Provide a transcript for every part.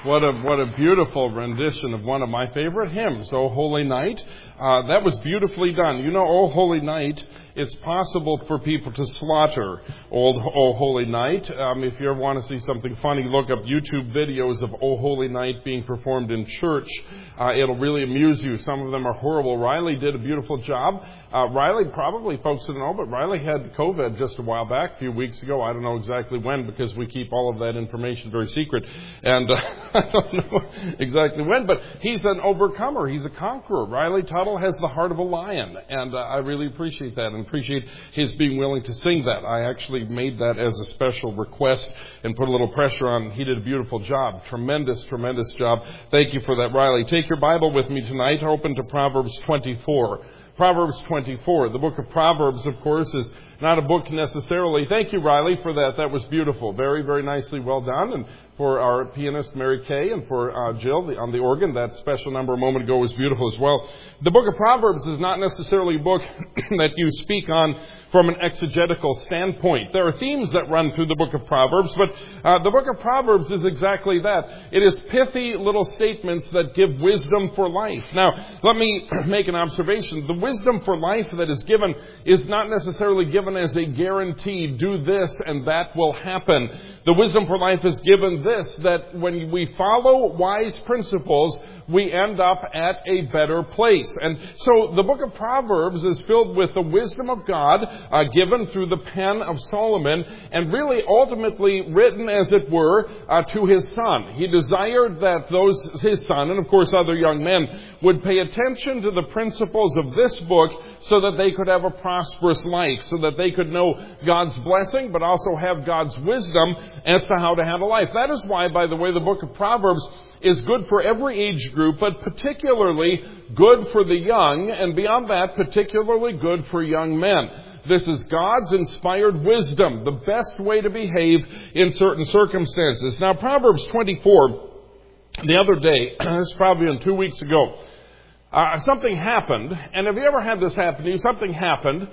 What a beautiful rendition of one of my favorite hymns, O Holy Night. That was beautifully done. You know, O Holy Night, it's possible for people to slaughter O Holy Night. If you ever want to see something funny, look up YouTube videos of O Holy Night being performed in church. It'll really amuse you. Some of them are horrible. Riley did a beautiful job. Riley, probably folks don't know, but Riley had COVID just a while back, a few weeks ago. I don't know exactly when, because we keep all of that information very secret. And I don't know exactly when, but he's an overcomer. He's a conqueror. Riley Tuttle has the heart of a lion. And I really appreciate that and appreciate his being willing to sing that. I actually made that as a special request and put a little pressure on. He did a beautiful job. Tremendous, tremendous job. Thank you for that, Riley. Take your Bible with me tonight. Open to Proverbs 24. Proverbs 24. The book of Proverbs, of course, is not a book necessarily. Thank you, Riley, for that. That was beautiful. Very, very nicely well done. And for our pianist, Mary Kay, and for Jill on the organ, that special number a moment ago was beautiful as well. The book of Proverbs is not necessarily a book that you speak on from an exegetical standpoint. There are themes that run through the book of Proverbs, but the book of Proverbs is exactly that. It is pithy little statements that give wisdom for life. Now, let me make an observation. The wisdom for life that is given is not necessarily given as a guarantee, do this and that will happen. The wisdom for life is given this, that when we follow wise principles, we end up at a better place. And so the book of Proverbs is filled with the wisdom of God given through the pen of Solomon, and really ultimately written, as it were, to his son. He desired that his son, and of course other young men, would pay attention to the principles of this book so that they could have a prosperous life, so that they could know God's blessing, but also have God's wisdom as to how to handle life. That is why, by the way, the book of Proverbs is good for every age group, but particularly good for the young, and beyond that, particularly good for young men. This is God's inspired wisdom, the best way to behave in certain circumstances. Now, Proverbs 24, the other day, this is probably 2 weeks ago, something happened, and have you ever had this happen to you? Something happened,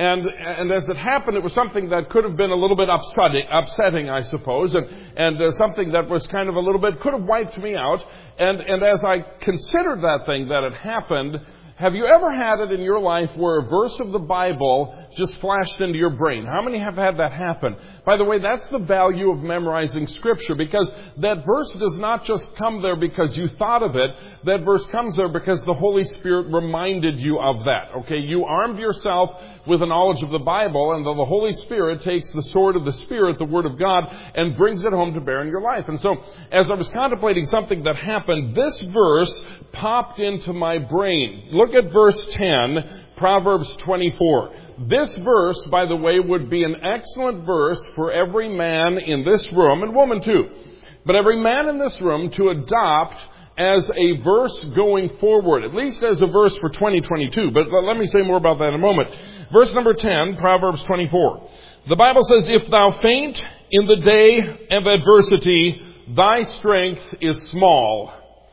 and as it happened, it was something that could have been a little bit upsetting, I suppose, and something that was kind of a little bit, could have wiped me out. And as I considered that thing that had happened, have you ever had it in your life where a verse of the Bible just flashed into your brain? How many have had that happen? By the way, that's the value of memorizing Scripture, because that verse does not just come there because you thought of it. That verse comes there because the Holy Spirit reminded you of that. Okay, you armed yourself with a knowledge of the Bible, and the Holy Spirit takes the sword of the Spirit, the Word of God, and brings it home to bear in your life. And so, as I was contemplating something that happened, this verse popped into my brain. Look at verse 10, Proverbs 24. This verse, by the way, would be an excellent verse for every man in this room, and woman too, but every man in this room to adopt as a verse going forward, at least as a verse for 2022. But let me say more about that in a moment. Verse number 10, Proverbs 24. The Bible says, "If thou faint in the day of adversity, thy strength is small.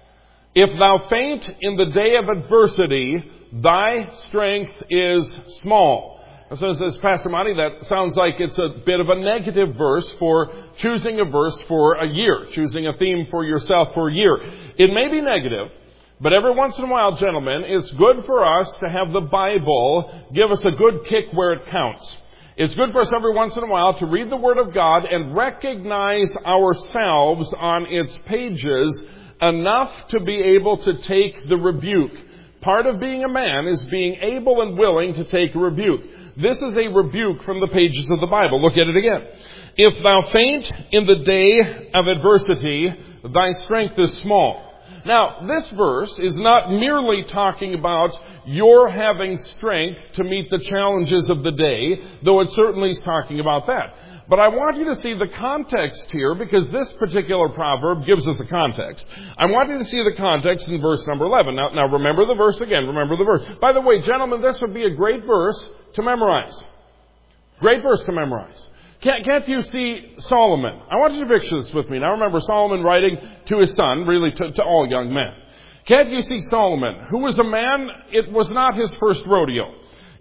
If thou faint in the day of adversity, thy strength is small." So says Pastor Monty, that sounds like it's a bit of a negative verse for choosing a verse for a year, choosing a theme for yourself for a year. It may be negative, but every once in a while, gentlemen, it's good for us to have the Bible give us a good kick where it counts. It's good for us every once in a while to read the Word of God and recognize ourselves on its pages enough to be able to take the rebuke. Part of being a man is being able and willing to take a rebuke. This is a rebuke from the pages of the Bible. Look at it again. "If thou faint in the day of adversity, thy strength is small." Now, this verse is not merely talking about your having strength to meet the challenges of the day, though it certainly is talking about that. But I want you to see the context here, because this particular proverb gives us a context. I want you to see the context in verse number 11. Now remember the verse again. Remember the verse. By the way, gentlemen, this would be a great verse to memorize. Great verse to memorize. Can't you see Solomon? I want you to picture this with me. Now remember, Solomon writing to his son, really to all young men. Can't you see Solomon, who was a man, it was not his first rodeo.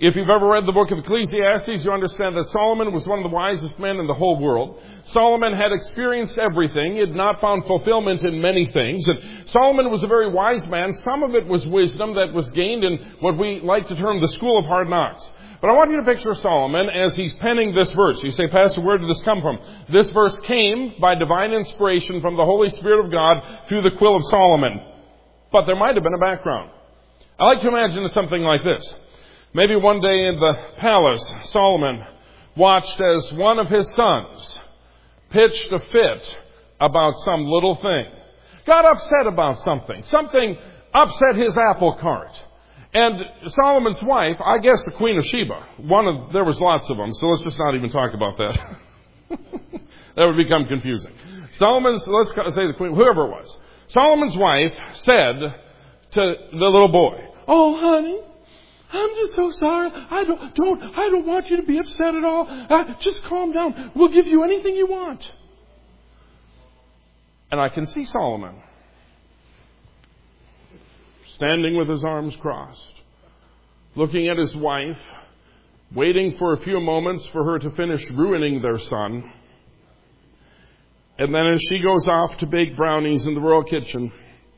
If you've ever read the book of Ecclesiastes, you understand that Solomon was one of the wisest men in the whole world. Solomon had experienced everything. He had not found fulfillment in many things. And Solomon was a very wise man. Some of it was wisdom that was gained in what we like to term the school of hard knocks. But I want you to picture Solomon as he's penning this verse. You say, Pastor, where did this come from? This verse came by divine inspiration from the Holy Spirit of God through the quill of Solomon. But there might have been a background. I like to imagine something like this. Maybe one day in the palace, Solomon watched as one of his sons pitched a fit about some little thing. Got upset about something. Something upset his apple cart. And Solomon's wife, I guess the Queen of Sheba, there was lots of them, so let's just not even talk about that. That would become confusing. Let's say the Queen, whoever it was. Solomon's wife said to the little boy, "Oh, honey, I'm just so sorry. I don't want you to be upset at all. Just calm down. We'll give you anything you want." And I can see Solomon standing with his arms crossed, looking at his wife, waiting for a few moments for her to finish ruining their son. And then as she goes off to bake brownies in the royal kitchen,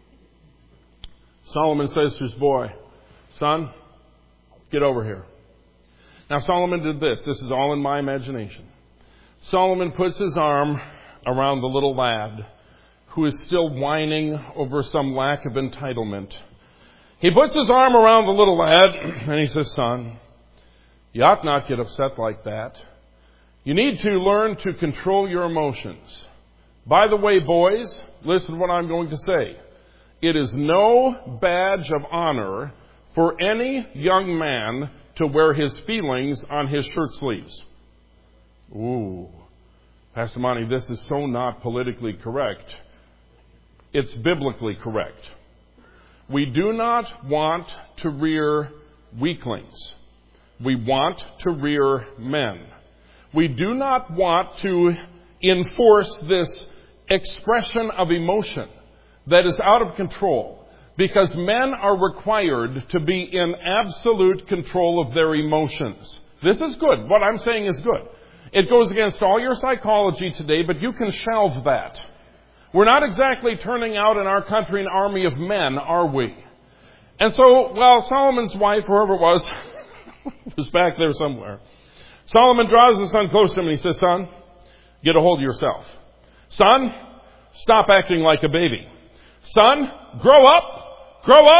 Solomon says to his boy, "Son, get over here." Now Solomon did this. This is all in my imagination. Solomon puts his arm around the little lad who is still whining over some lack of entitlement. He puts his arm around the little lad and he says, "Son, you ought not get upset like that. You need to learn to control your emotions. By the way, boys, listen to what I'm going to say. It is no badge of honor for any young man to wear his feelings on his shirt sleeves." Ooh, Pastor Monty, this is so not politically correct. It's biblically correct. We do not want to rear weaklings. We want to rear men. We do not want to enforce this expression of emotion that is out of control, because men are required to be in absolute control of their emotions. This is good. What I'm saying is good. It goes against all your psychology today, but you can shelve that. We're not exactly turning out in our country an army of men, are we? And so, while Solomon's wife, whoever it was back there somewhere, Solomon draws his son close to him and he says, "Son, get a hold of yourself. Son, stop acting like a baby. Son, grow up,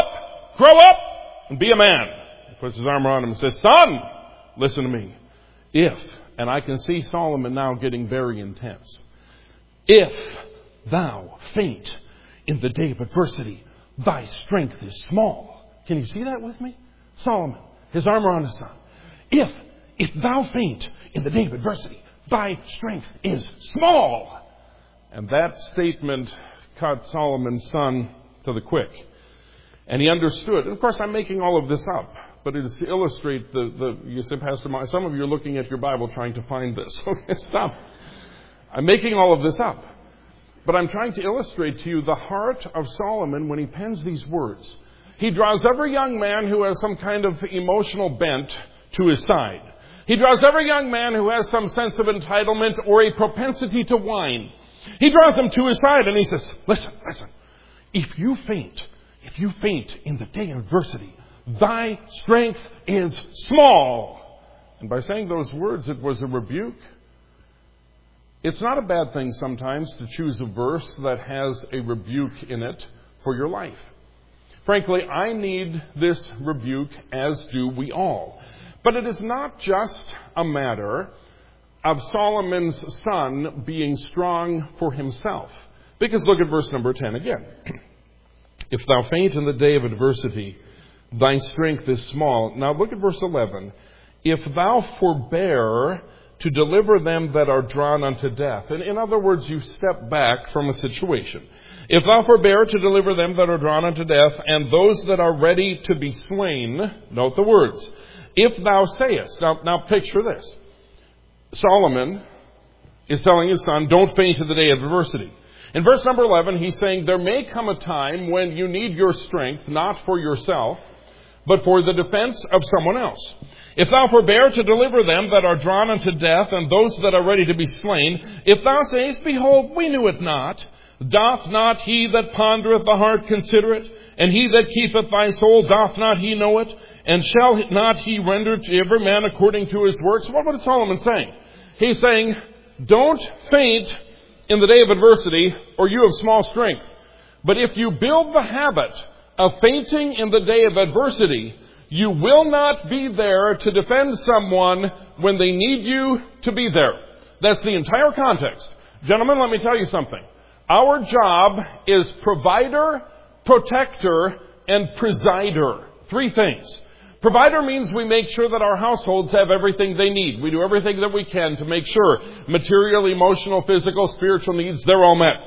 and be a man." He puts his arm around him and says, "Son, listen to me. And I can see Solomon now getting very intense. "If thou faint in the day of adversity, thy strength is small." Can you see that with me? Solomon, his arm around his son. If thou faint in the day of adversity, thy strength is small. And that statement cut Solomon's son to the quick. And he understood. And of course, I'm making all of this up, but it is to illustrate you say, Pastor Mike, some of you are looking at your Bible trying to find this. Okay, stop. I'm making all of this up. But I'm trying to illustrate to you the heart of Solomon when he pens these words. He draws every young man who has some kind of emotional bent to his side. He draws every young man who has some sense of entitlement or a propensity to whine. He draws them to his side and he says, listen. If you faint in the day of adversity, thy strength is small. And by saying those words, it was a rebuke. It's not a bad thing sometimes to choose a verse that has a rebuke in it for your life. Frankly, I need this rebuke, as do we all. But it is not just a matter of Solomon's son being strong for himself. Because look at verse number 10 again. "If thou faint in the day of adversity, thy strength is small." Now look at verse 11. "If thou forbear to deliver them that are drawn unto death." And in other words, you step back from a situation. "If thou forbear to deliver them that are drawn unto death, and those that are ready to be slain," note the words, "if thou sayest," now picture this. Solomon is telling his son, don't faint in the day of adversity. In verse number 11, he's saying there may come a time when you need your strength, not for yourself, but for the defense of someone else. If thou forbear to deliver them that are drawn unto death, and those that are ready to be slain, if thou sayest, Behold, we knew it not, doth not he that pondereth the heart consider it? And he that keepeth thy soul, doth not he know it? And shall not he render to every man according to his works? What is Solomon saying? He's saying, don't faint in the day of adversity, or you have small strength. But if you build the habit of fainting in the day of adversity, you will not be there to defend someone when they need you to be there. That's the entire context. Gentlemen, let me tell you something. Our job is provider, protector, and presider. 3 things. Provider means we make sure that our households have everything they need. We do everything that we can to make sure material, emotional, physical, spiritual needs, they're all met.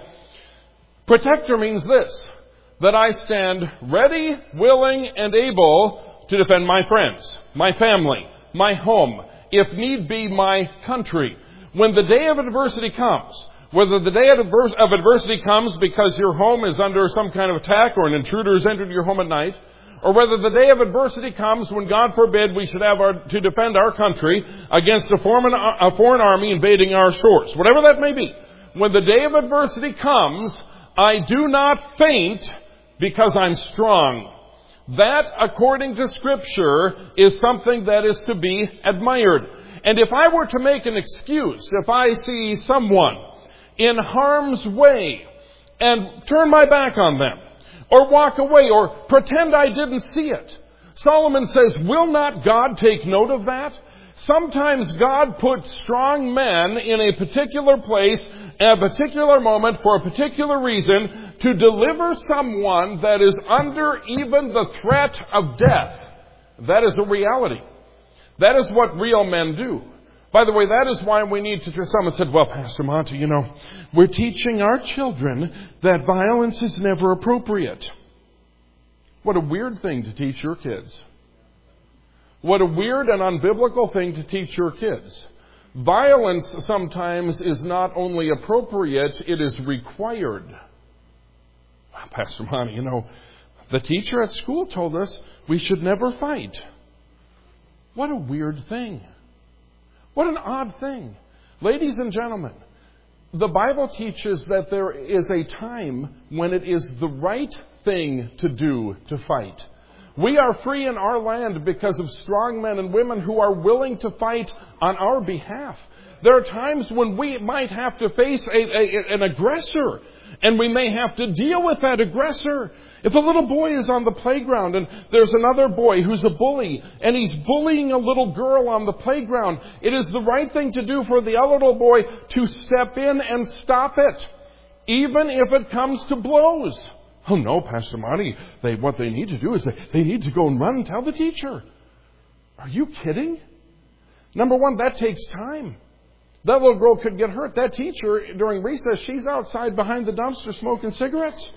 Protector means this, that I stand ready, willing, and able to defend my friends, my family, my home, if need be, my country. When the day of adversity comes, whether the day of adversity comes because your home is under some kind of attack or an intruder has entered your home at night, or whether the day of adversity comes when, God forbid, we should have to defend our country against a foreign army invading our shores, whatever that may be. When the day of adversity comes, I do not faint because I'm strong. That, according to Scripture, is something that is to be admired. And if I were to make an excuse, if I see someone in harm's way and turn my back on them, or walk away, or pretend I didn't see it, Solomon says, will not God take note of that? Sometimes God puts strong men in a particular place, at a particular moment, for a particular reason, to deliver someone that is under even the threat of death. That is a reality. That is what real men do. By the way, that is why we need to... Someone said, well, Pastor Monty, we're teaching our children that violence is never appropriate. What a weird thing to teach your kids. What a weird and unbiblical thing to teach your kids. Violence sometimes is not only appropriate, it is required. Well, Pastor Monty, the teacher at school told us we should never fight. What a weird thing. What an odd thing. Ladies and gentlemen, the Bible teaches that there is a time when it is the right thing to do to fight. We are free in our land because of strong men and women who are willing to fight on our behalf. There are times when we might have to face an aggressor, and we may have to deal with that aggressor. If a little boy is on the playground and there's another boy who's a bully, and he's bullying a little girl on the playground, it is the right thing to do for the little boy to step in and stop it, even if it comes to blows. Oh no, Pastor Monty, what they need to do is they need to go and run and tell the teacher. Are you kidding? Number one, that takes time. That little girl could get hurt. That teacher, during recess, she's outside behind the dumpster smoking cigarettes.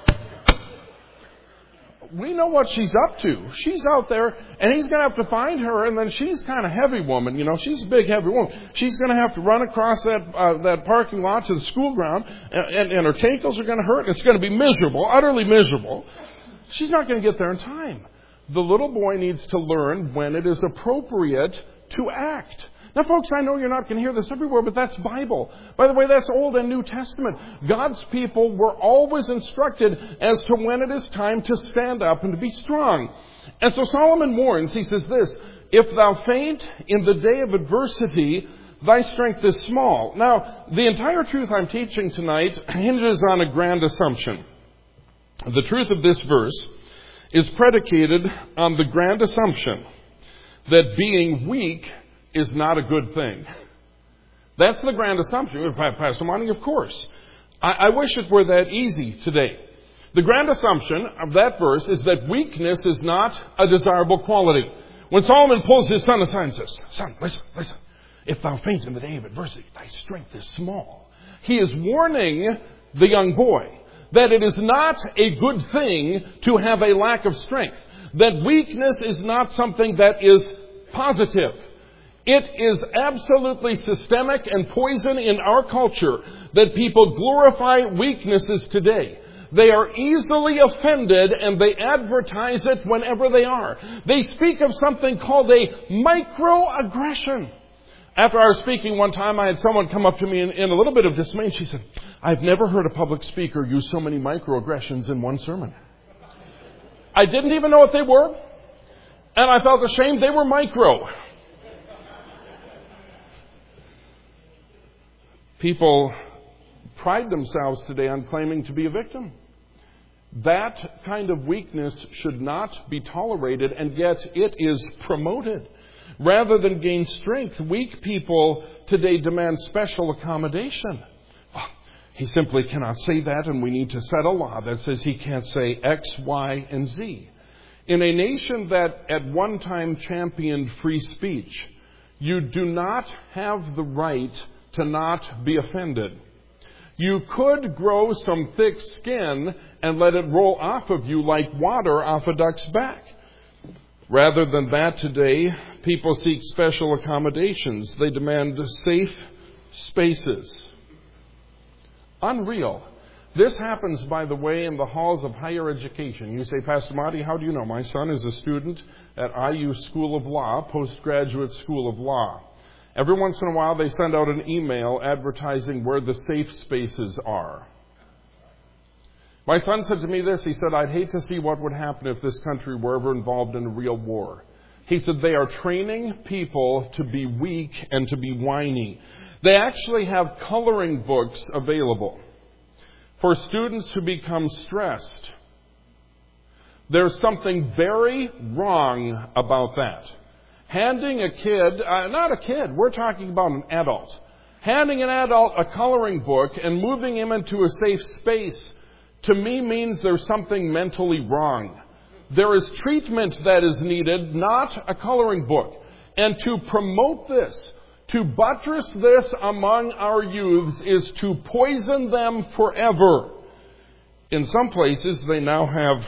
We know what she's up to. She's out there, and he's going to have to find her, and then she's kind of heavy woman. She's a big, heavy woman. She's going to have to run across that parking lot to the school ground, and her ankles are going to hurt. It's going to be miserable, utterly miserable. She's not going to get there in time. The little boy needs to learn when it is appropriate to act. Now, folks, I know you're not going to hear this everywhere, but that's Bible. By the way, that's Old and New Testament. God's people were always instructed as to when it is time to stand up and to be strong. And so Solomon warns, he says this, if thou faint in the day of adversity, thy strength is small. Now, the entire truth I'm teaching tonight hinges on a grand assumption. The truth of this verse is predicated on the grand assumption that being weak is not a good thing. That's the grand assumption. Pastor Monty, of course. I wish it were that easy today. The grand assumption of that verse is that weakness is not a desirable quality. When Solomon pulls his son aside and says, son, listen. If thou faint in the day of adversity, thy strength is small. He is warning the young boy that it is not a good thing to have a lack of strength. That weakness is not something that is positive. It is absolutely systemic and poison in our culture that people glorify weaknesses today. They are easily offended, and they advertise it whenever they are. They speak of something called a microaggression. After I was speaking one time, I had someone come up to me in a little bit of dismay, and she said, "I've never heard a public speaker use so many microaggressions in one sermon." I didn't even know what they were, and I felt ashamed they were micro. People pride themselves today on claiming to be a victim. That kind of weakness should not be tolerated, and yet it is promoted. Rather than gain strength, weak people today demand special accommodation. Oh, he simply cannot say that, and we need to set a law that says he can't say X, Y, and Z. In a nation that at one time championed free speech, you do not have the right to not be offended. You could grow some thick skin and let it roll off of you like water off a duck's back. Rather than that today, people seek special accommodations. They demand safe spaces. Unreal. This happens, by the way, in the halls of higher education. You say, "Pastor Monty, how do you know?" My son is a student at IU School of Law, Postgraduate School of Law. Every once in a while, they send out an email advertising where the safe spaces are. My son said to me this. He said, "I'd hate to see what would happen if this country were ever involved in a real war." He said, "They are training people to be weak and to be whiny." They actually have coloring books available for students who become stressed. There's something very wrong about that. Handing a kid, not a kid, we're talking about an adult. Handing an adult a coloring book and moving him into a safe space, to me, means there's something mentally wrong. There is treatment that is needed, not a coloring book. And to promote this, to buttress this among our youths, is to poison them forever. In some places, they now have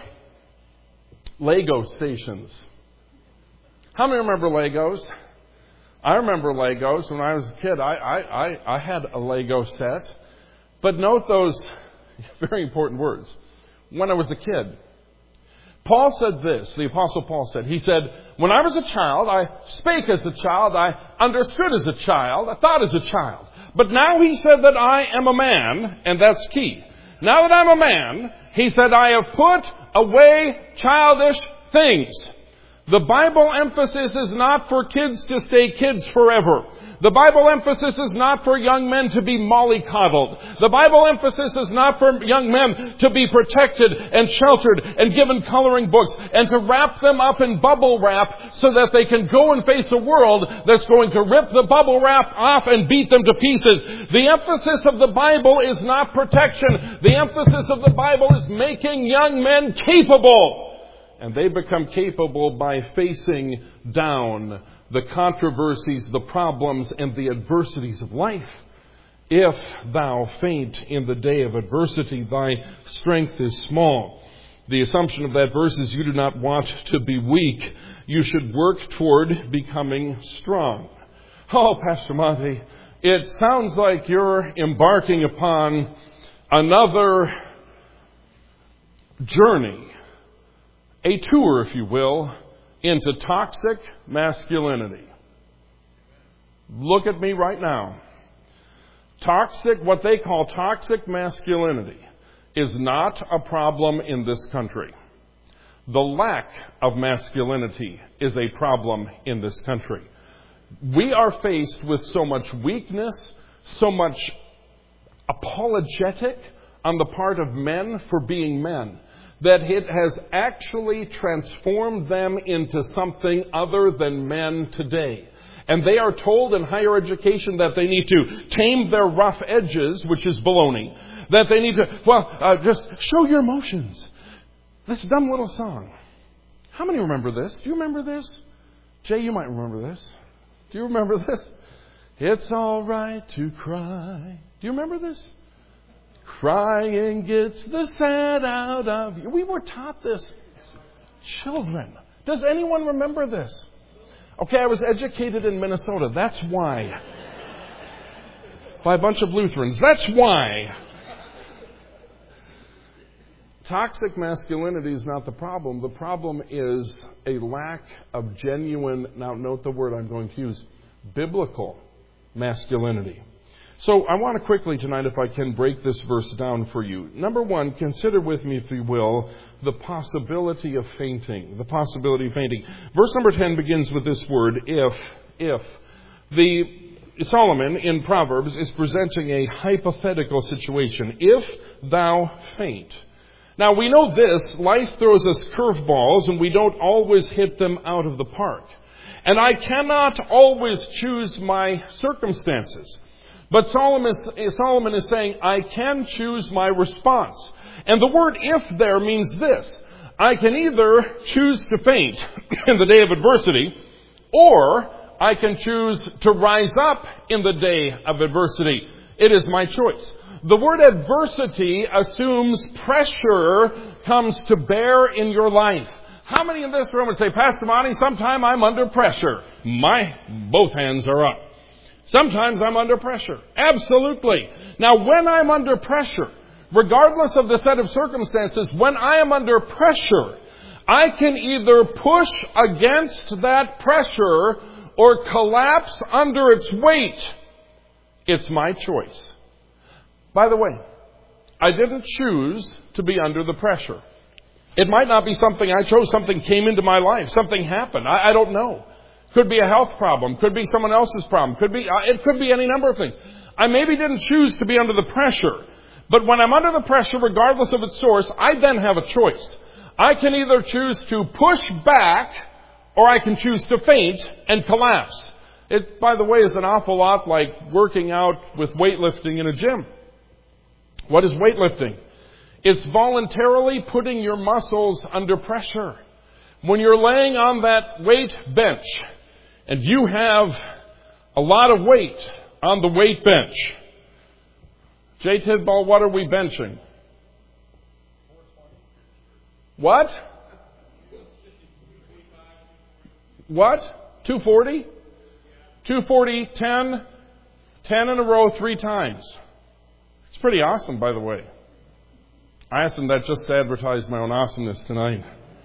Lego stations. How many remember Legos? I remember Legos. When I was a kid, I had a Lego set. But note those very important words. When I was a kid. Paul said this, the Apostle Paul said. He said, "When I was a child, I spake as a child, I understood as a child, I thought as a child. But now," he said, "that I am a man," and that's key. "Now that I'm a man," he said, "I have put away childish things." The Bible emphasis is not for kids to stay kids forever. The Bible emphasis is not for young men to be mollycoddled. The Bible emphasis is not for young men to be protected and sheltered and given coloring books and to wrap them up in bubble wrap so that they can go and face a world that's going to rip the bubble wrap off and beat them to pieces. The emphasis of the Bible is not protection. The emphasis of the Bible is making young men capable. And they become capable by facing down the controversies, the problems, and the adversities of life. "If thou faint in the day of adversity, thy strength is small." The assumption of that verse is you do not want to be weak. You should work toward becoming strong. "Oh, Pastor Monty, it sounds like you're embarking upon another journey. A tour, if you will, into toxic masculinity." Look at me right now. What they call toxic masculinity is not a problem in this country. The lack of masculinity is a problem in this country. We are faced with so much weakness, so much apologetic on the part of men for being men, that it has actually transformed them into something other than men today. And they are told in higher education that they need to tame their rough edges, which is baloney. That they need to, just show your emotions. This dumb little song. How many remember this? Do you remember this? Jay, you might remember this. Do you remember this? "It's all right to cry." Do you remember this? "Crying gets the sad out of you." We were taught this as children. Does anyone remember this? Okay, I was educated in Minnesota. That's why. By a bunch of Lutherans. That's why. Toxic masculinity is not the problem. The problem is a lack of genuine, now note the word I'm going to use, biblical masculinity. So I want to quickly tonight, if I can, break this verse down for you. Number one, consider with me, if you will, the possibility of fainting. The possibility of fainting. Verse number 10 begins with this word, if. Solomon in Proverbs is presenting a hypothetical situation. If thou faint. Now we know this, life throws us curveballs and we don't always hit them out of the park. And I cannot always choose my circumstances. But Solomon is saying, I can choose my response. And the word if there means this. I can either choose to faint in the day of adversity, or I can choose to rise up in the day of adversity. It is my choice. The word adversity assumes pressure comes to bear in your life. How many in this room would say, Pastor Monty, sometime I'm under pressure? Both hands are up. Sometimes I'm under pressure. Absolutely. Now, when I'm under pressure, regardless of the set of circumstances, when I am under pressure, I can either push against that pressure or collapse under its weight. It's my choice. By the way, I didn't choose to be under the pressure. It might not be something I chose. Something came into my life. Something happened. I don't know. Could be a health problem. Could be someone else's problem. It could be any number of things. I maybe didn't choose to be under the pressure. But when I'm under the pressure, regardless of its source, I then have a choice. I can either choose to push back, or I can choose to faint and collapse. It, by the way, is an awful lot like working out with weightlifting in a gym. What is weightlifting? It's voluntarily putting your muscles under pressure. When you're laying on that weight bench, and you have a lot of weight on the weight bench. Jay Tidball, what are we benching? What? 240? 240, 10 in a row 3 times. It's pretty awesome, by the way. I asked him that just to advertise my own awesomeness tonight.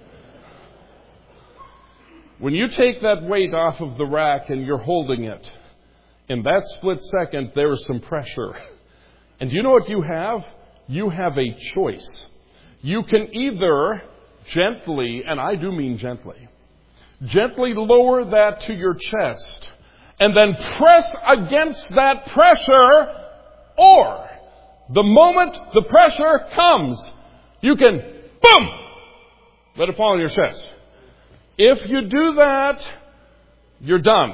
When you take that weight off of the rack and you're holding it, in that split second, there is some pressure. And do you know what you have? You have a choice. You can either gently, and I do mean gently lower that to your chest and then press against that pressure, or the moment the pressure comes, you can, boom, let it fall on your chest. If you do that, you're done.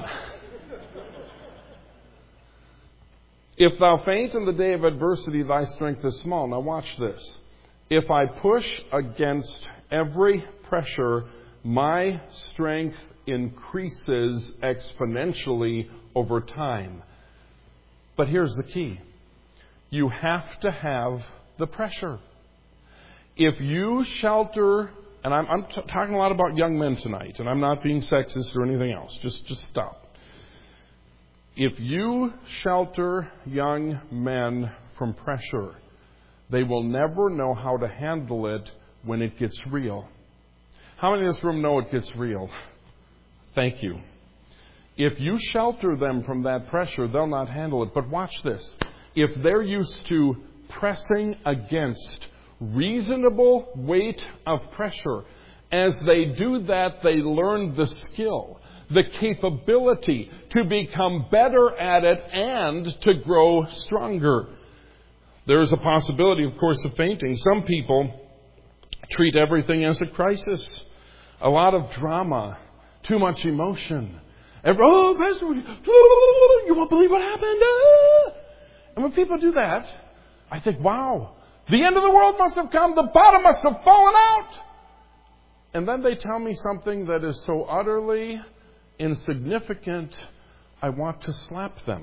If thou faint in the day of adversity, thy strength is small. Now watch this. If I push against every pressure, my strength increases exponentially over time. But here's the key. You have to have the pressure. If you shelter, and I'm talking a lot about young men tonight, and I'm not being sexist or anything else. Just stop. If you shelter young men from pressure, they will never know how to handle it when it gets real. How many in this room know it gets real? Thank you. If you shelter them from that pressure, they'll not handle it. But watch this. If they're used to pressing against reasonable weight of pressure, as they do that, they learn the skill, the capability to become better at it and to grow stronger. There is a possibility, of course, of fainting. Some people treat everything as a crisis. A lot of drama, too much emotion. Oh, Pastor, you won't believe what happened. And when people do that, I think, wow, the end of the world must have come. The bottom must have fallen out. And then they tell me something that is so utterly insignificant, I want to slap them.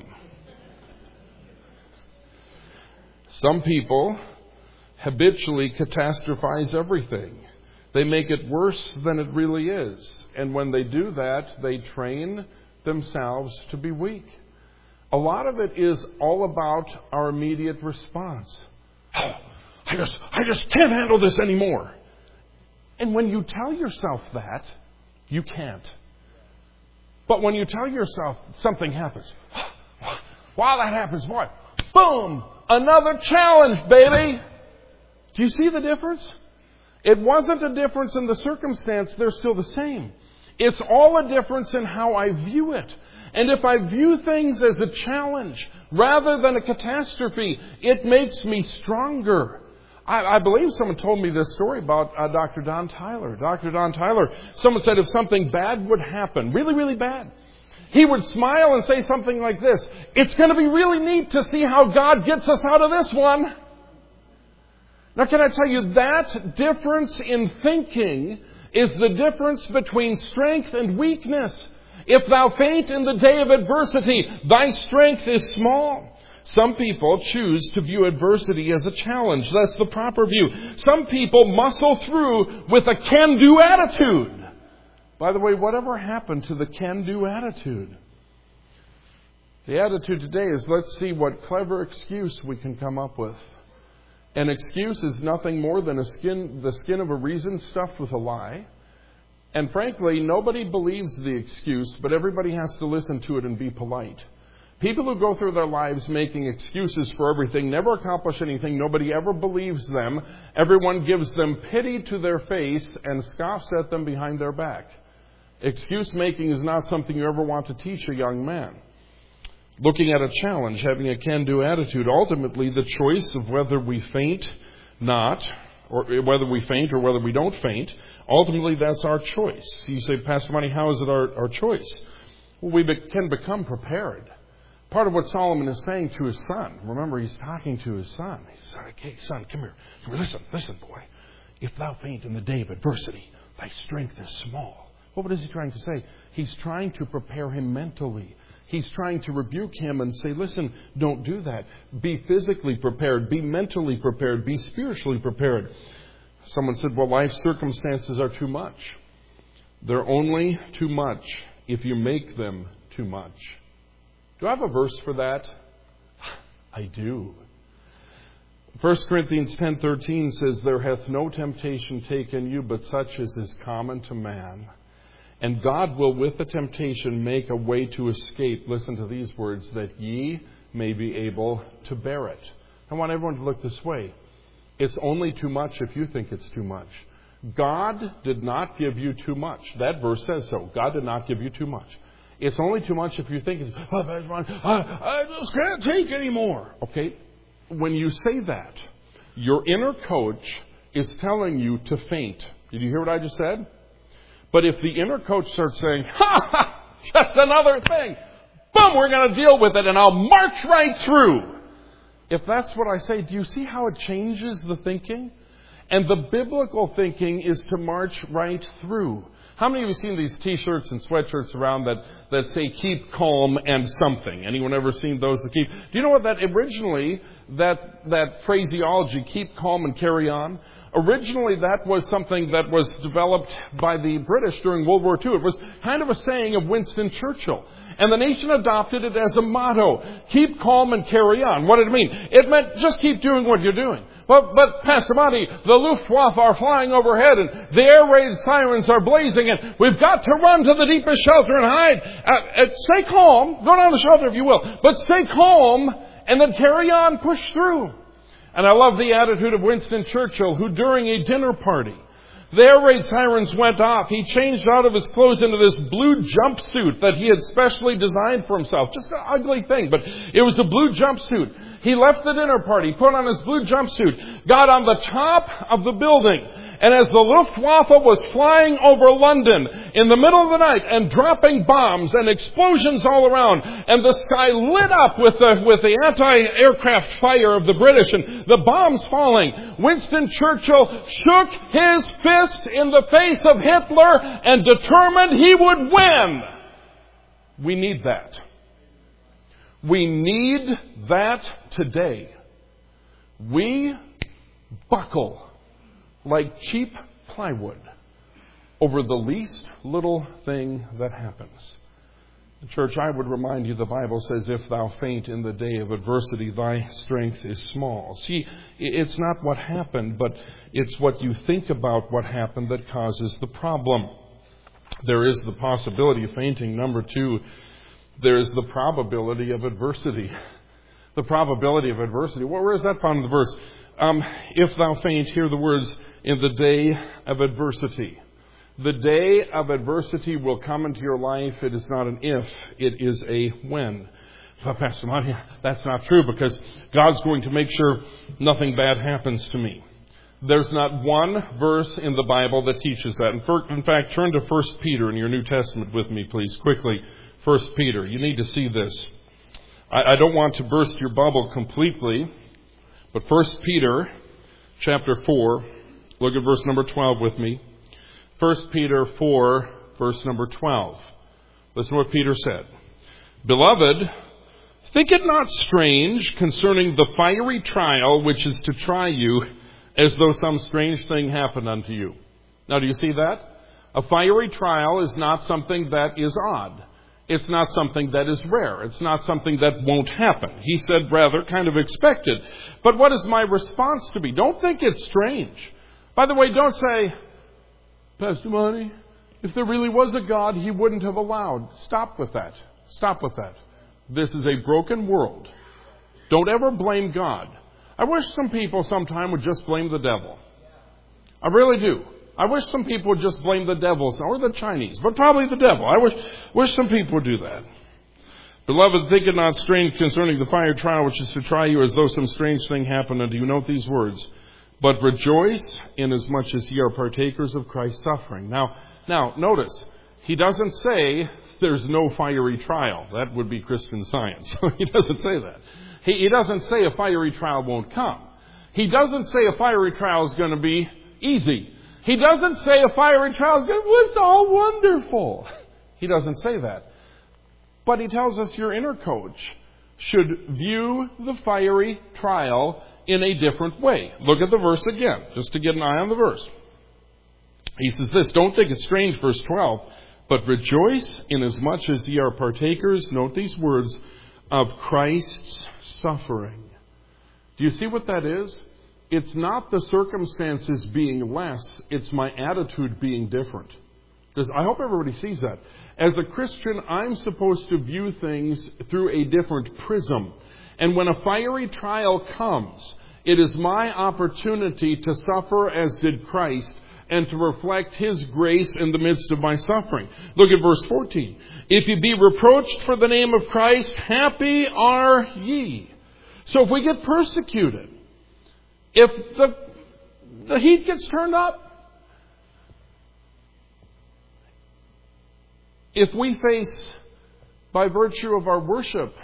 Some people habitually catastrophize everything. They make it worse than it really is. And when they do that, they train themselves to be weak. A lot of it is all about our immediate response. I just can't handle this anymore. And when you tell yourself that, you can't. But when you tell yourself something happens, while that happens, boy, boom, another challenge, baby. Do you see the difference? It wasn't a difference in the circumstance. They're still the same. It's all a difference in how I view it. And if I view things as a challenge rather than a catastrophe, it makes me stronger. I believe someone told me this story about Dr. Don Tyler. Dr. Don Tyler, someone said if something bad would happen, really, really bad, he would smile and say something like this: "It's going to be really neat to see how God gets us out of this one." Now, can I tell you, that difference in thinking is the difference between strength and weakness. If thou faint in the day of adversity, thy strength is small. Some people choose to view adversity as a challenge. That's the proper view. Some people muscle through with a can-do attitude. By the way, whatever happened to the can-do attitude? The attitude today is, let's see what clever excuse we can come up with. An excuse is nothing more than the skin of a reason stuffed with a lie. And frankly, nobody believes the excuse, but everybody has to listen to it and be polite. People who go through their lives making excuses for everything never accomplish anything. Nobody ever believes them. Everyone gives them pity to their face and scoffs at them behind their back. Excuse making is not something you ever want to teach a young man. Looking at a challenge, having a can-do attitude, ultimately the choice of whether we faint or whether we don't faint, ultimately that's our choice. You say, Pastor Monty, how is it our choice? Well, we can become prepared. Part of what Solomon is saying to his son, remember he's talking to his son. He says, okay, son, come here. Listen, boy. If thou faint in the day of adversity, thy strength is small. Well, what is he trying to say? He's trying to prepare him mentally. He's trying to rebuke him and say, listen, don't do that. Be physically prepared. Be mentally prepared. Be spiritually prepared. Someone said, well, life circumstances are too much. They're only too much if you make them too much. Do I have a verse for that? I do. 1 Corinthians 10:13 says, there hath no temptation taken you, but such as is common to man. And God will with the temptation make a way to escape, listen to these words, that ye may be able to bear it. I want everyone to look this way. It's only too much if you think it's too much. God did not give you too much. That verse says so. God did not give you too much. It's only too much if you think, I just can't take anymore. Okay? When you say that, your inner coach is telling you to faint. Did you hear what I just said? But if the inner coach starts saying, just another thing, boom, we're going to deal with it and I'll march right through. If that's what I say, do you see how it changes the thinking? And the biblical thinking is to march right through. How many of you seen these t-shirts and sweatshirts around that say keep calm and something? Anyone ever seen those that keep? Do you know what that originally, that phraseology, keep calm and carry on? Originally, that was something that was developed by the British during World War II. It was kind of a saying of Winston Churchill. And the nation adopted it as a motto. Keep calm and carry on. What did it mean? It meant just keep doing what you're doing. But Pastor Monty, the Luftwaffe are flying overhead and the air raid sirens are blazing and we've got to run to the deepest shelter and hide. Stay calm. Go down the shelter if you will. But stay calm and then carry on, push through. And I love the attitude of Winston Churchill, who during a dinner party, the air raid sirens went off. He changed out of his clothes into this blue jumpsuit that he had specially designed for himself. Just an ugly thing, but it was a blue jumpsuit. He left the dinner party, put on his blue jumpsuit, got on the top of the building, and as the Luftwaffe was flying over London in the middle of the night and dropping bombs and explosions all around, and the sky lit up with the anti-aircraft fire of the British and the bombs falling, Winston Churchill shook his fist in the face of Hitler and determined he would win. We need that. We need that today. We buckle like cheap plywood over the least little thing that happens. Church, I would remind you the Bible says, if thou faint in the day of adversity, thy strength is small. See, it's not what happened, but it's what you think about what happened that causes the problem. There is the possibility of fainting. Number two, there is the probability of adversity. The probability of adversity. Well, where is that found in the verse? If thou faint, hear the words, in the day of adversity. The day of adversity will come into your life. It is not an if, it is a when. Well, Pastor Monty, that's not true, because God's going to make sure nothing bad happens to me. There's not one verse in the Bible that teaches that. In fact, turn to 1 Peter in your New Testament with me, please, quickly. 1 Peter. You need to see this. I don't want to burst your bubble completely, but 1 Peter chapter 4, look at verse number 12 with me. 1 Peter 4, verse number 12. Listen to what Peter said. Beloved, think it not strange concerning the fiery trial which is to try you, as though some strange thing happened unto you. Now, do you see that? A fiery trial is not something that is odd. It's not something that is rare. It's not something that won't happen. He said rather kind of expected. But what is my response to be? Don't think it's strange. By the way, don't say, Pastor Monty, if there really was a God, He wouldn't have allowed. Stop with that. Stop with that. This is a broken world. Don't ever blame God. I wish some people sometime would just blame the devil. I really do. I wish some people would just blame the devil or the Chinese, but probably the devil. I wish some people would do that. Beloved, think it not strange concerning the fiery trial which is to try you, as though some strange thing happened unto you. Note these words. But rejoice inasmuch as ye are partakers of Christ's suffering. Now, notice, he doesn't say there's no fiery trial. That would be Christian Science. He doesn't say that. He doesn't say a fiery trial won't come. He doesn't say a fiery trial is going to be easy. He doesn't say a fiery trial is going to be, it's all wonderful. He doesn't say that. But he tells us your inner coach should view the fiery trial in a different way. Look at the verse again, just to get an eye on the verse. He says this, don't think it's strange, verse 12, but rejoice inasmuch as ye are partakers, note these words, of Christ's suffering. Do you see what that is? It's not the circumstances being less, it's my attitude being different. Because I hope everybody sees that. As a Christian, I'm supposed to view things through a different prism. And when a fiery trial comes, it is my opportunity to suffer as did Christ and to reflect His grace in the midst of my suffering. Look at verse 14. If ye be reproached for the name of Christ, happy are ye. So if we get persecuted, if the heat gets turned up, if we face, by virtue of our worship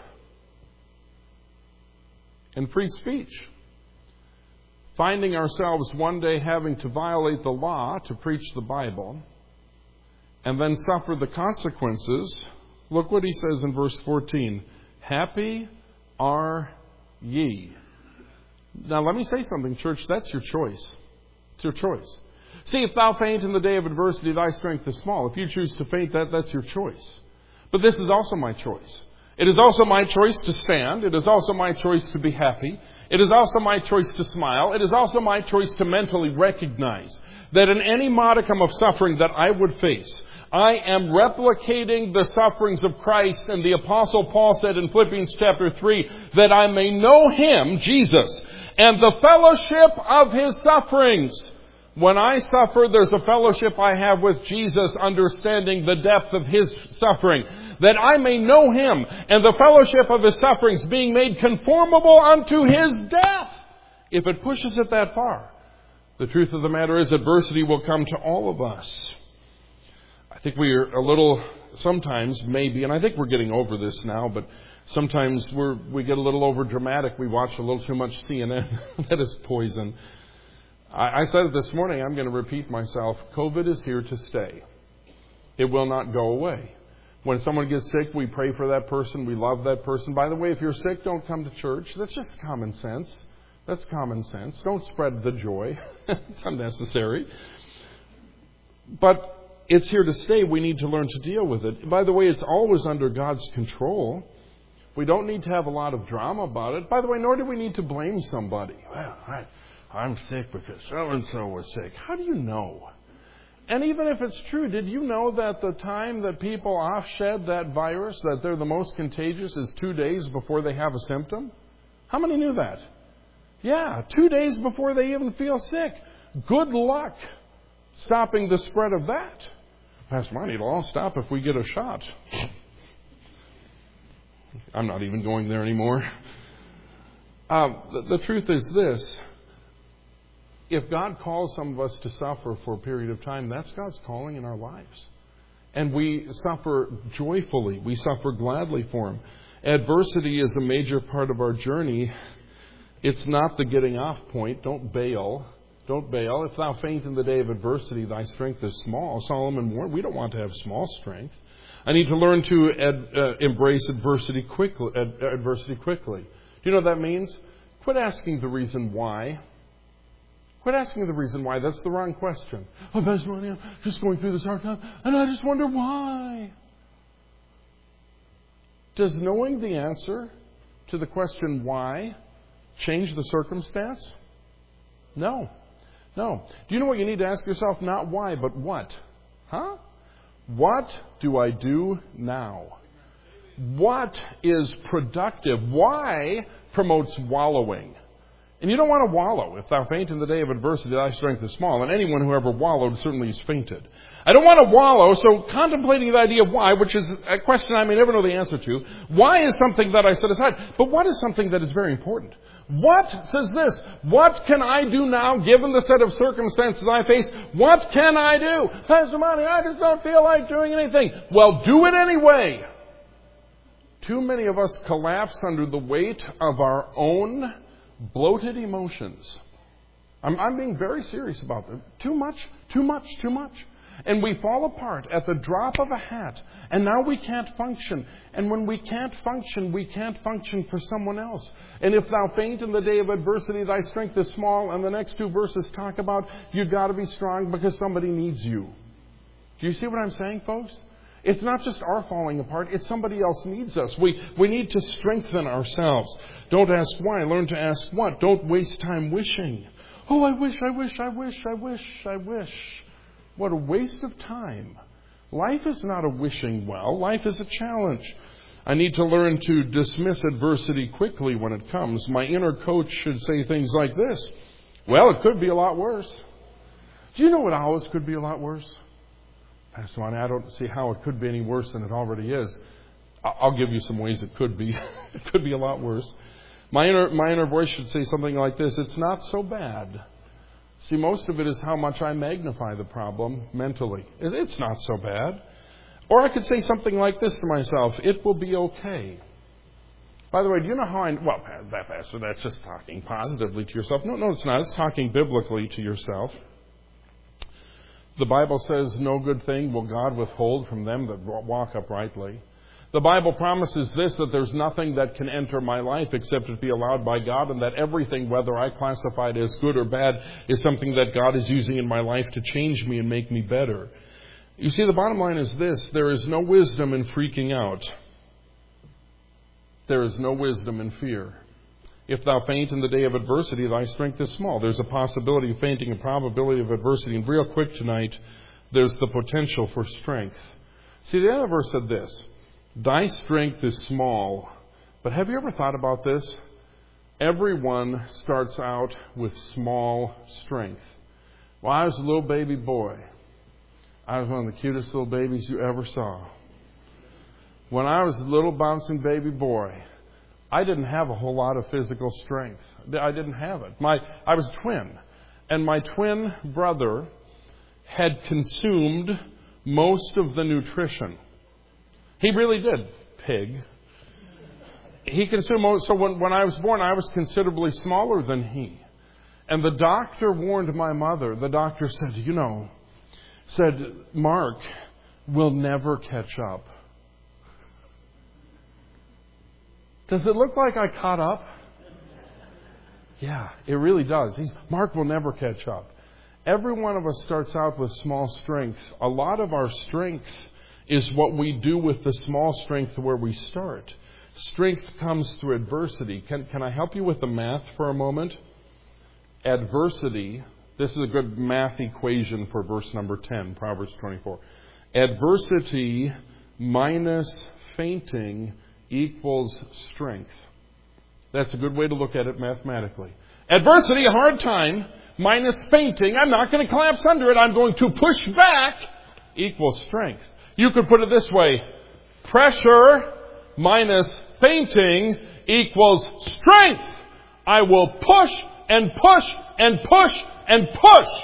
and free speech, finding ourselves one day having to violate the law to preach the Bible and then suffer the consequences, look what he says in verse 14. Happy are ye. Now let me say something, church. That's your choice. It's your choice. See, if thou faint in the day of adversity, thy strength is small. If you choose to faint, that's your choice. But this is also my choice. It is also my choice to stand. It is also my choice to be happy. It is also my choice to smile. It is also my choice to mentally recognize that in any modicum of suffering that I would face, I am replicating the sufferings of Christ. And the Apostle Paul said in Philippians chapter 3, that I may know Him, Jesus, and the fellowship of His sufferings. When I suffer, there's a fellowship I have with Jesus, understanding the depth of His suffering, that I may know Him and the fellowship of His sufferings, being made conformable unto His death. If it pushes it that far, the truth of the matter is adversity will come to all of us. I think we are a little, sometimes maybe, and I think we're getting over this now, but sometimes we get a little over dramatic. We watch a little too much CNN. That is poison. I said it this morning, I'm going to repeat myself. COVID is here to stay. It will not go away. When someone gets sick, we pray for that person. We love that person. By the way, if you're sick, don't come to church. That's just common sense. That's common sense. Don't spread the joy. It's unnecessary. But It's here to stay. We need to learn to deal with it. By the way, it's always under God's control. We don't need to have a lot of drama about it. By the way, nor do we need to blame somebody. Well, I'm sick because so-and-so was sick. How do you know? And even if it's true, did you know that the time that people offshed that virus, that they're the most contagious, is 2 days before they have a symptom? How many knew that? Yeah, 2 days before they even feel sick. Good luck stopping the spread of that. Pastor Monty, it'll all stop if we get a shot. I'm not even going there anymore. The truth is this. If God calls some of us to suffer for a period of time, that's God's calling in our lives. And we suffer joyfully. We suffer gladly for Him. Adversity is a major part of our journey. It's not the getting off point. Don't bail. Don't bail. If thou faint in the day of adversity, thy strength is small. Solomon warned, we don't want to have small strength. I need to learn to embrace adversity quickly. Do you know what that means? Quit asking the reason why. Quit asking the reason why. That's the wrong question. Oh, Pastor Ronnie, I'm just going through this hard time, and I just wonder why. Does knowing the answer to the question why change the circumstance? No. No. Do you know what you need to ask yourself? Not why, but what? Huh? What do I do now? What is productive? Why promotes wallowing? And you don't want to wallow. If thou faint in the day of adversity, thy strength is small. And anyone who ever wallowed certainly has fainted. I don't want to wallow, so contemplating the idea of why, which is a question I may never know the answer to. Why is something that I set aside. But what is something that is very important? What says this? What can I do now given the set of circumstances I face? What can I do? Pastor Monty, I just don't feel like doing anything. Well, do it anyway. Too many of us collapse under the weight of our own bloated emotions. I'm being very serious about them. Too much. And we fall apart at the drop of a hat. And now we can't function. And when we can't function for someone else. And if thou faint in the day of adversity, thy strength is small. And the next two verses talk about you've got to be strong because somebody needs you. Do you see what I'm saying, folks? It's not just our falling apart. It's somebody else needs us. We need to strengthen ourselves. Don't ask why. Learn to ask what. Don't waste time wishing. Oh, I wish. What a waste of time. Life is not a wishing well. Life is a challenge. I need to learn to dismiss adversity quickly when it comes. My inner coach should say things like this. Well, it could be a lot worse. Do you know what always could be a lot worse? Pastor Ron, I don't see how it could be any worse than it already is. I'll give you some ways it could be. It could be a lot worse. My inner voice should say something like this. It's not so bad. See, most of it is how much I magnify the problem mentally. It's not so bad. Or I could say something like this to myself. It will be okay. By the way, do you know how well, Pastor, that's just talking positively to yourself. No, it's not. It's talking biblically to yourself. The Bible says, no good thing will God withhold from them that walk uprightly. The Bible promises this, that there's nothing that can enter my life except it be allowed by God, and that everything, whether I classify it as good or bad, is something that God is using in my life to change me and make me better. You see, the bottom line is this. There is no wisdom in freaking out. There is no wisdom in fear. If thou faint in the day of adversity, thy strength is small. There's a possibility of fainting, a probability of adversity. And real quick tonight, there's the potential for strength. See, the other verse said this. Thy strength is small. But have you ever thought about this? Everyone starts out with small strength. Well, I was a little baby boy. I was one of the cutest little babies you ever saw. When I was a little bouncing baby boy, I didn't have a whole lot of physical strength. I didn't have it. I was a twin. And my twin brother had consumed most of the nutrition. He really did, pig. He consumed most. So when I was born, I was considerably smaller than he. And the doctor warned my mother. The doctor said, Mark will never catch up. Does it look like I caught up? Yeah, it really does. Mark will never catch up. Every one of us starts out with small strength. A lot of our strength is what we do with the small strength where we start. Strength comes through adversity. Can I help you with the math for a moment? Adversity, this is a good math equation for verse number 10, Proverbs 24. Adversity minus fainting equals strength. That's a good way to look at it mathematically. Adversity, a hard time, minus fainting, I'm not going to collapse under it, I'm going to push back, equals strength. You could put it this way. Pressure minus fainting equals strength. I will push and push and push and push,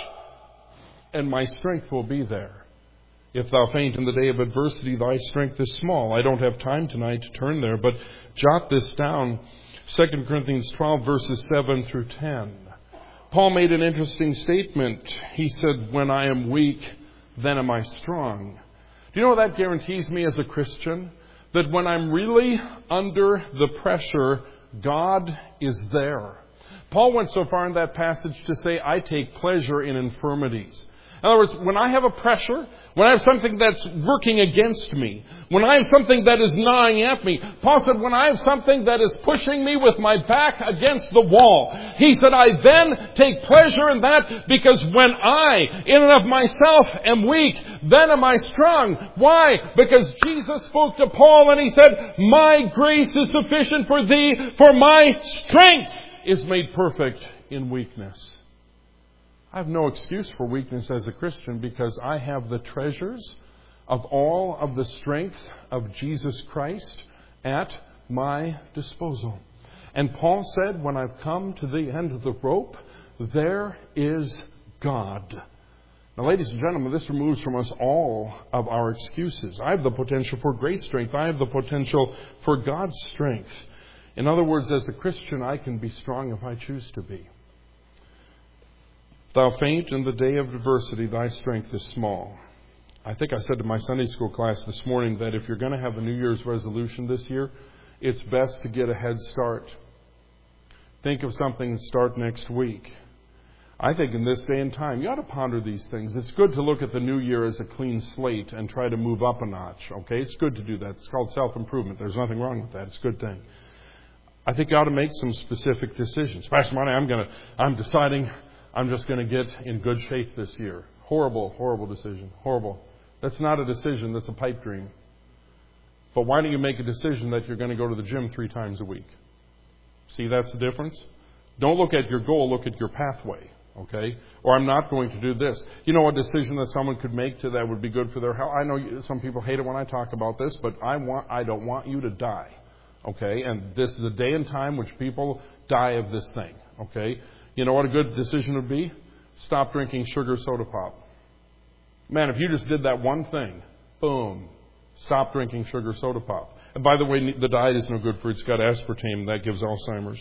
and my strength will be there. If thou faint in the day of adversity, thy strength is small. I don't have time tonight to turn there, but jot this down. 2 Corinthians 12, verses 7 through 10. Paul made an interesting statement. He said, when I am weak, then am I strong. Do you know what that guarantees me as a Christian? That when I'm really under the pressure, God is there. Paul went so far in that passage to say, I take pleasure in infirmities. In other words, when I have a pressure, when I have something that's working against me, when I have something that is gnawing at me, Paul said, when I have something that is pushing me with my back against the wall, he said, I then take pleasure in that because when I, in and of myself, am weak, then am I strong. Why? Because Jesus spoke to Paul and he said, my grace is sufficient for thee, for my strength is made perfect in weakness. I have no excuse for weakness as a Christian because I have the treasures of all of the strength of Jesus Christ at my disposal. And Paul said, when I've come to the end of the rope, there is God. Now, ladies and gentlemen, this removes from us all of our excuses. I have the potential for great strength. I have the potential for God's strength. In other words, as a Christian, I can be strong if I choose to be. Thou faint in the day of adversity, thy strength is small. I think I said to my Sunday school class this morning that if you're going to have a New Year's resolution this year, it's best to get a head start. Think of something and start next week. I think in this day and time, you ought to ponder these things. It's good to look at the new year as a clean slate and try to move up a notch. Okay, it's good to do that. It's called self-improvement. There's nothing wrong with that. It's a good thing. I think you ought to make some specific decisions. Pastor Monty, I'm deciding I'm just going to get in good shape this year. Horrible, horrible decision. Horrible. That's not a decision. That's a pipe dream. But why don't you make a decision that you're going to go to the gym 3 times a week? See, that's the difference? Don't look at your goal. Look at your pathway. Okay? Or I'm not going to do this. You know, a decision that someone could make to that would be good for their health. I know some people hate it when I talk about this, but I don't want you to die. Okay? And this is a day and time which people die of this thing. Okay? You know what a good decision would be? Stop drinking sugar soda pop. Man, if you just did that one thing, boom, stop drinking sugar soda pop. And by the way, the diet is no good for it. It's got aspartame. That gives Alzheimer's.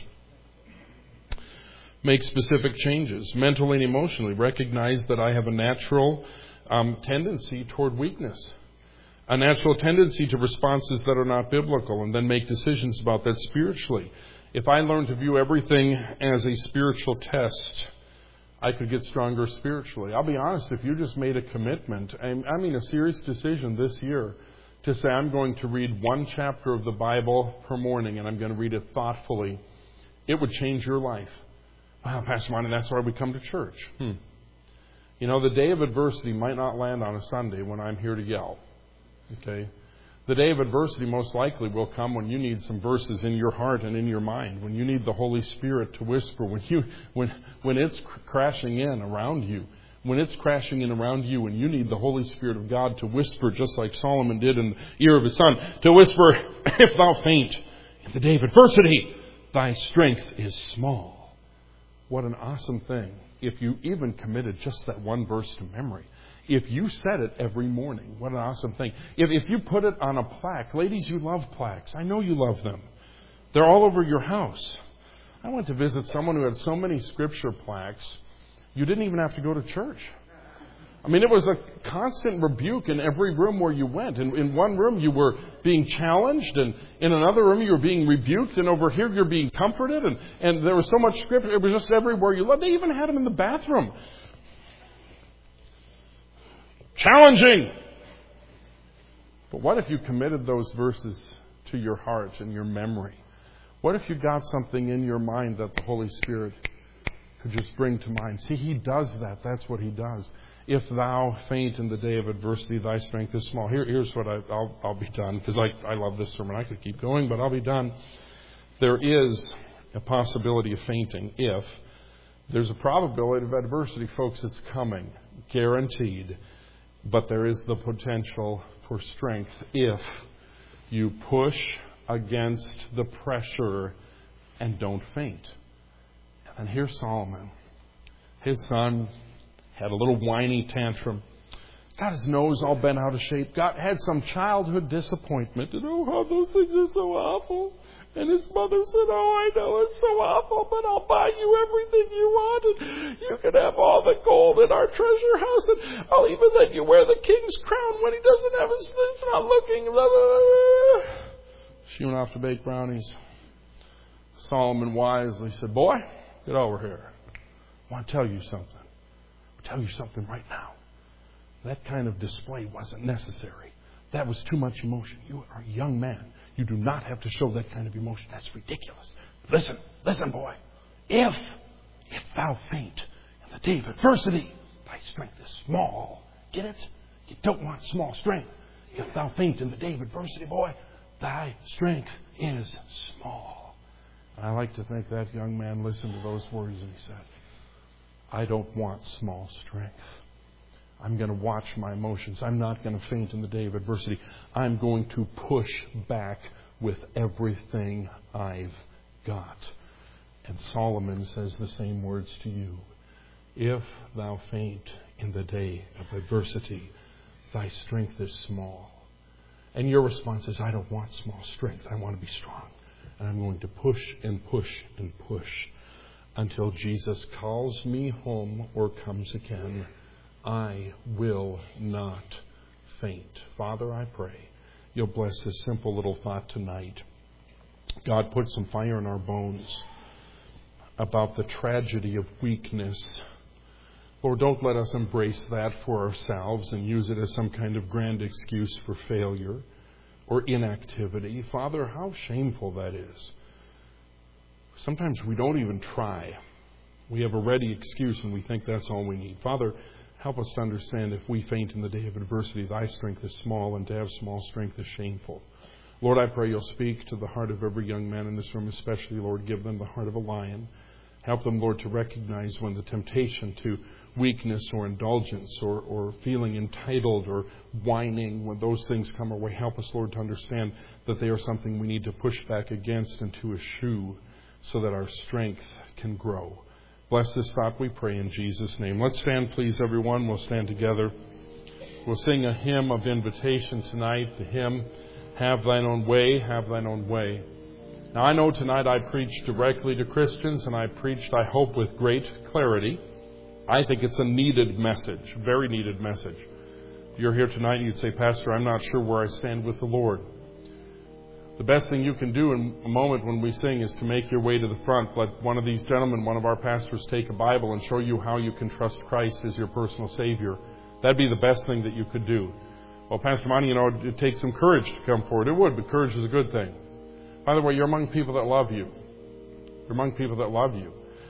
Make specific changes, mentally and emotionally. Recognize that I have a natural tendency toward weakness. A natural tendency to responses that are not biblical, and then make decisions about that spiritually. If I learn to view everything as a spiritual test, I could get stronger spiritually. I'll be honest, if you just made a commitment, a serious decision this year to say I'm going to read 1 chapter of the Bible per morning and I'm going to read it thoughtfully, it would change your life. Wow, Pastor Martin, that's why we come to church. You know, the day of adversity might not land on a Sunday when I'm here to yell. Okay? The day of adversity most likely will come when you need some verses in your heart and in your mind, when you need the Holy Spirit to whisper, when it's crashing in around you, and you need the Holy Spirit of God to whisper, just like Solomon did in the ear of his son, to whisper, if thou faint in the day of adversity, thy strength is small. What an awesome thing if you even committed just that one verse to memory. If you said it every morning, what an awesome thing. If you put it on a plaque, ladies, you love plaques. I know you love them. They're all over your house. I went to visit someone who had so many scripture plaques, you didn't even have to go to church. I mean, it was a constant rebuke in every room where you went. In one room, you were being challenged, and in another room, you were being rebuked, and over here, you're being comforted, and there was so much scripture. It was just everywhere you looked. They even had them in the bathroom. challenging. But what if you committed those verses to your heart and your memory? What if you got something in your mind that the Holy Spirit could just bring to mind? See, He does that. That's what He does. If thou faint in the day of adversity, thy strength is small. Here's what I'll be done, because I love this sermon. I could keep going, but I'll be done. There is a possibility of fainting if there's a probability of adversity, folks. It's coming, guaranteed. But there is the potential for strength if you push against the pressure and don't faint. And here's Solomon. His son had a little whiny tantrum. Got his nose all bent out of shape. Had some childhood disappointment. And how those things are so awful. And his mother said, I know it's so awful, but I'll buy you everything you want. And you can have all the gold in our treasure house. And I'll even let you wear the king's crown when he doesn't have his sleeves not looking. She went off to bake brownies. Solomon wisely said, boy, get over here. I want to tell you something. I'll tell you something right now. That kind of display wasn't necessary. That was too much emotion. You are a young man. You do not have to show that kind of emotion. That's ridiculous. Listen, boy. If thou faint in the day of adversity, thy strength is small. Get it? You don't want small strength. If thou faint in the day of adversity, boy, thy strength is small. And I like to think that young man listened to those words and he said, I don't want small strength. I'm going to watch my emotions. I'm not going to faint in the day of adversity. I'm going to push back with everything I've got. And Solomon says the same words to you. If thou faint in the day of adversity, thy strength is small. And your response is, I don't want small strength. I want to be strong. And I'm going to push and push and push until Jesus calls me home or comes again. I will not faint. Father, I pray you'll bless this simple little thought tonight. God, put some fire in our bones about the tragedy of weakness. Lord, don't let us embrace that for ourselves and use it as some kind of grand excuse for failure or inactivity. Father, how shameful that is. Sometimes we don't even try. We have a ready excuse and we think that's all we need. Father, help us to understand if we faint in the day of adversity, thy strength is small, and to have small strength is shameful. Lord, I pray you'll speak to the heart of every young man in this room, especially, Lord, give them the heart of a lion. Help them, Lord, to recognize when the temptation to weakness or indulgence or feeling entitled or whining, when those things come our way, help us, Lord, to understand that they are something we need to push back against and to eschew so that our strength can grow. Bless this thought, we pray, in Jesus' name. Let's stand, please, everyone. We'll stand together. We'll sing a hymn of invitation tonight, the hymn, Have Thine Own Way, Have Thine Own Way. Now, I know tonight I preached directly to Christians, and I preached, I hope, with great clarity. I think it's a needed message, very needed message. If you're here tonight and you'd say, Pastor, I'm not sure where I stand with the Lord. The best thing you can do in a moment when we sing is to make your way to the front. Let one of these gentlemen, one of our pastors, take a Bible and show you how you can trust Christ as your personal Savior. That'd be the best thing that you could do. Well, Pastor Monty, it takes some courage to come forward. It would, but courage is a good thing. By the way, you're among people that love you. You're among people that love you.